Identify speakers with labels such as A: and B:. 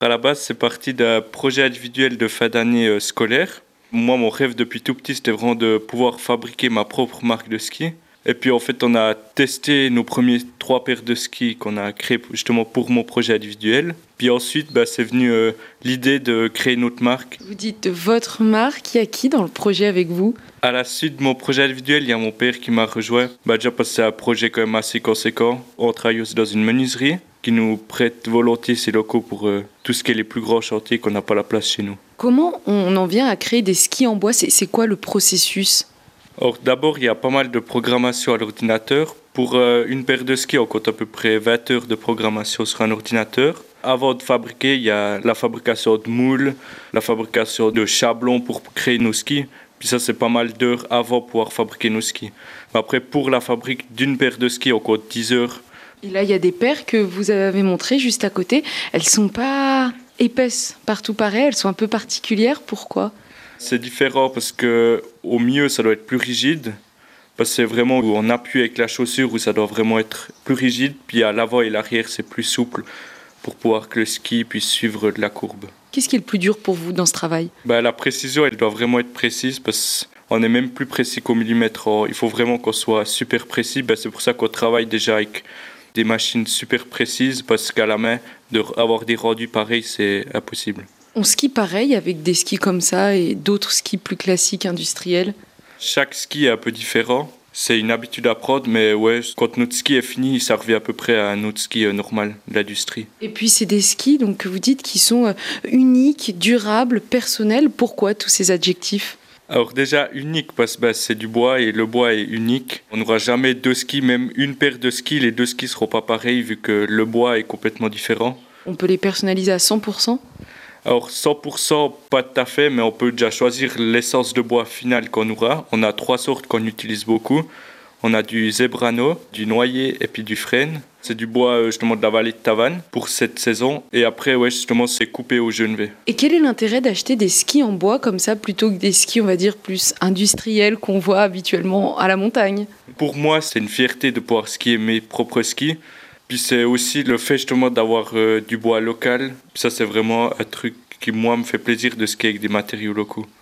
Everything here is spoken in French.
A: À la base, c'est parti d'un projet individuel de fin d'année scolaire. Moi, mon rêve depuis tout petit, c'était vraiment de pouvoir fabriquer ma propre marque de ski. Et puis, en fait, on a testé nos premiers 3 paires de skis qu'on a créés justement pour mon projet individuel. Puis ensuite, c'est venu l'idée de créer notre marque.
B: Vous dites de votre marque, il y a qui dans le projet avec vous?
A: À la suite de mon projet individuel, il y a mon père qui m'a rejoint. Déjà parce que c'est un projet quand même assez conséquent. On travaille aussi dans une menuiserie qui nous prête volontiers ses locaux pour tout ce qui est les plus grands chantiers qu'on n'a pas la place chez nous.
B: Comment on en vient à créer des skis en bois? C'est quoi le processus?
A: Or, d'abord, il y a pas mal de programmation à l'ordinateur. Pour une paire de skis, on compte à peu près 20 heures de programmation sur un ordinateur. Avant de fabriquer, il y a la fabrication de moules, la fabrication de chablons pour créer nos skis. Puis ça, c'est pas mal d'heures avant de pouvoir fabriquer nos skis. Après, pour la fabrique d'une paire de skis, on compte 10 heures.
B: Et là, il y a des paires que vous avez montrées juste à côté. Elles sont pas épaisses partout pareil, elles sont un peu particulières. Pourquoi?
A: C'est différent parce que au milieu, ça doit être plus rigide. Parce que c'est vraiment où on appuie avec la chaussure, où ça doit vraiment être plus rigide. Puis à l'avant et l'arrière, c'est plus souple pour pouvoir que le ski puisse suivre de la courbe.
B: Qu'est-ce qui est le plus dur pour vous dans ce travail?
A: La précision, elle doit vraiment être précise parce qu'on est même plus précis qu'au millimètre. Il faut vraiment qu'on soit super précis. C'est pour ça qu'on travaille déjà avec des machines super précises parce qu'à la main, avoir des rendus pareils, c'est impossible.
B: On skie pareil avec des skis comme ça et d'autres skis plus classiques, industriels?
A: Chaque ski est un peu différent. C'est une habitude à prendre, mais ouais, quand notre ski est fini, ça revient à peu près à un autre ski normal de l'industrie.
B: Et puis c'est des skis donc, que vous dites qui sont uniques, durables, personnels. Pourquoi tous ces adjectifs?
A: Alors déjà, unique parce que c'est du bois et le bois est unique. On n'aura jamais 2 skis, même une paire de skis, les 2 skis ne seront pas pareils vu que le bois est complètement différent.
B: On peut les personnaliser à 100%?
A: Alors 100%, pas tout à fait, mais on peut déjà choisir l'essence de bois finale qu'on aura. On a 3 sortes qu'on utilise beaucoup. On a du Zebrano, du Noyer et puis du Frêne. C'est du bois justement de la vallée de Tavannes pour cette saison. Et après, justement, c'est coupé au Genevet.
B: Et quel est l'intérêt d'acheter des skis en bois comme ça plutôt que des skis, on va dire, plus industriels qu'on voit habituellement à la montagne?
A: Pour moi, c'est une fierté de pouvoir skier mes propres skis. Puis c'est aussi le fait justement d'avoir du bois local. Puis ça, c'est vraiment un truc qui, moi, me fait plaisir de skier avec des matériaux locaux.